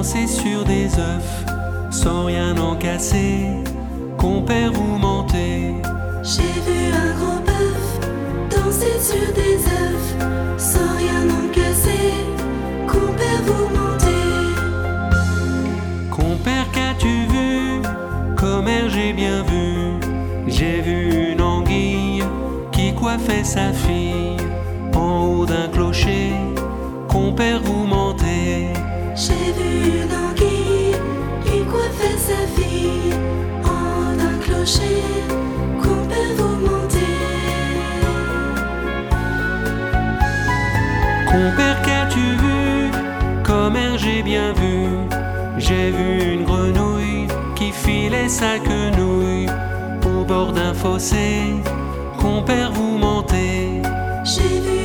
danser sur des œufs sans rien en casser. Compère, vous mentez. J'ai vu un gros bœuf danser sur des œufs sans rien en casser. Compère, vous mentez. Compère, qu'as-tu vu? Commère, j'ai bien vu. J'ai vu une anguille qui coiffait sa fille en haut d'un clocher. Compère, vous mentez. J'ai vu une anguille qui coiffait sa fille en haut d'un clocher. Compère, vous mentez. Compère, qu'as-tu vu? Commère, j'ai bien vu. J'ai vu une grenouille qui filait sa quenouille au bord d'un fossé. Compère, vous mentez. J'ai vu